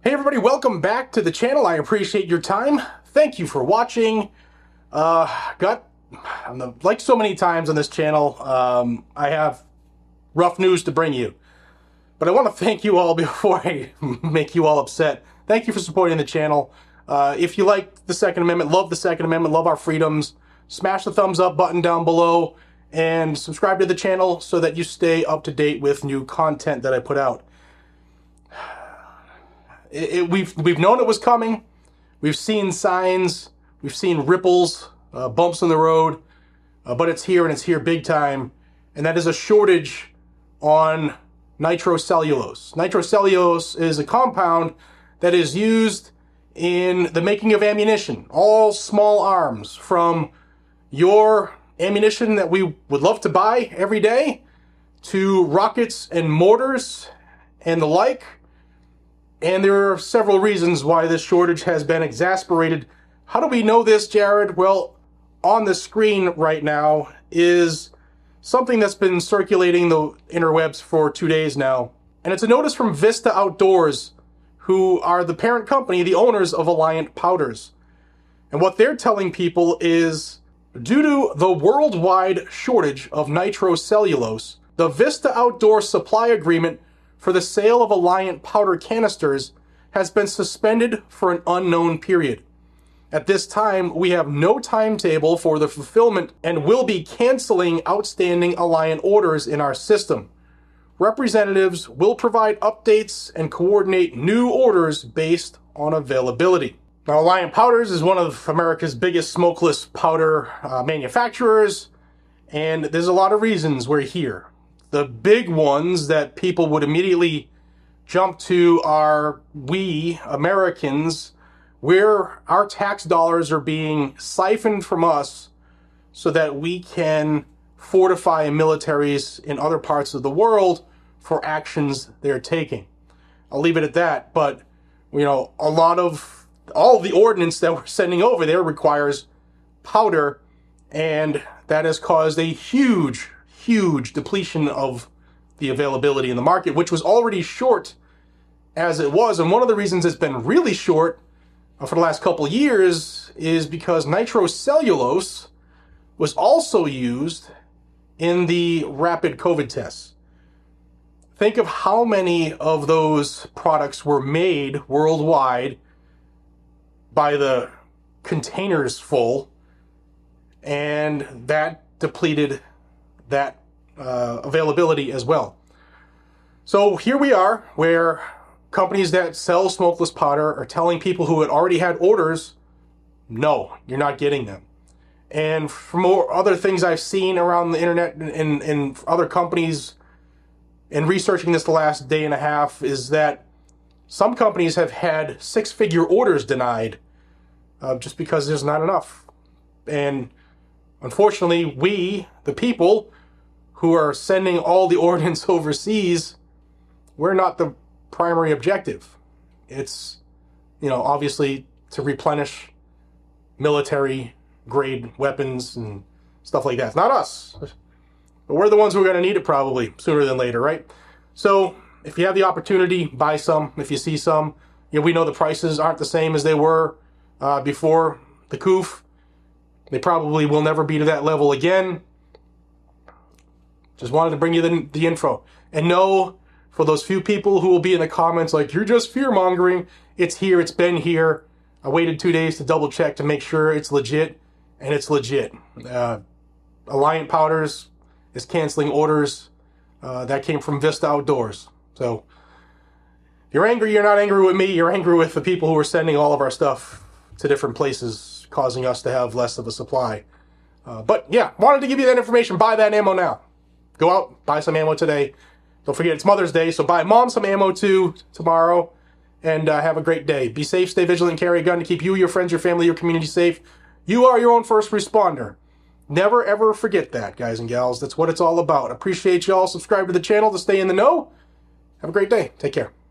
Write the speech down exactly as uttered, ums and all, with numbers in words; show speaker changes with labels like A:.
A: Hey everybody, welcome back to the channel. I appreciate your time. Thank you for watching. Uh, got, like so many times on this channel, um, I have rough news to bring you. But I want to thank you all before I make you all upset. Thank you for supporting the channel. Uh, if you like the Second Amendment, love the Second Amendment, love our freedoms, smash the thumbs up button down below and subscribe to the channel so that you stay up to date with new content that I put out. It, it, we've, we've known it was coming. We've seen signs. We've seen ripples, uh, bumps in the road. Uh, but it's here, and it's here big time. And that is a shortage on nitrocellulose. Nitrocellulose is a compound that is used in the making of ammunition. All small arms, from your ammunition that we would love to buy every day to rockets and mortars and the like. And there are several reasons why this shortage has been exacerbated. How do we know this, Jared? Well, on the screen right now is something that's been circulating the interwebs for two days now. And it's a notice from Vista Outdoors, who are the parent company, the owners of Alliant Powders. And what they're telling people is, due to the worldwide shortage of nitrocellulose, the Vista Outdoors supply agreement for the sale of Alliant powder canisters has been suspended for an unknown period. At this time, we have no timetable for the fulfillment and will be canceling outstanding Alliant orders in our system. Representatives will provide updates and coordinate new orders based on availability. Now, Alliant Powders is one of America's biggest smokeless powder uh, manufacturers, and there's a lot of reasons we're here. The big ones that people would immediately jump to are we, Americans, where our tax dollars are being siphoned from us so that we can fortify militaries in other parts of the world for actions they're taking. I'll leave it at that, but, you know, a lot of, all of the ordnance that we're sending over there requires powder, and that has caused a huge huge depletion of the availability in the market, which was already short as it was. And one of the reasons it's been really short uh, for the last couple years is because nitrocellulose was also used in the rapid COVID tests. Think of how many of those products were made worldwide by the containers full, and that depleted that uh, availability as well. So here we are, where companies that sell smokeless powder are telling people who had already had orders, no, you're not getting them. And from more other things I've seen around the internet and, and, and other companies, in researching this the last day and a half, is that some companies have had six-figure orders denied uh, just because there's not enough. And unfortunately, we, the people who are sending all the ordnance overseas, we're not the primary objective. It's, you know, obviously to replenish military-grade weapons and stuff like that. It's not us. But we're the ones who are going to need it probably sooner than later, right? So if you have the opportunity, buy some. If you see some, you know, we know the prices aren't the same as they were uh, before the C O F. They probably will never be to that level again. Just wanted to bring you the, the info. And know, for those few people who will be in the comments like, you're just fear-mongering, it's here, it's been here. I waited two days to double check to make sure it's legit, and it's legit. Uh, Alliant Powders is canceling orders. Uh, that came from Vista Outdoors. So, if you're angry, you're not angry with me, you're angry with the people who are sending all of our stuff to different places, causing us to have less of a supply. Uh, but yeah, wanted to give you that information. Buy that ammo now. Go out, buy some ammo today. Don't forget, it's Mother's Day, so buy Mom some ammo too tomorrow. And uh, have a great day. Be safe, stay vigilant, carry a gun to keep you, your friends, your family, your community safe. You are your own first responder. Never, ever forget that, guys and gals. That's what it's all about. Appreciate y'all. Subscribe to the channel to stay in the know. Have a great day. Take care.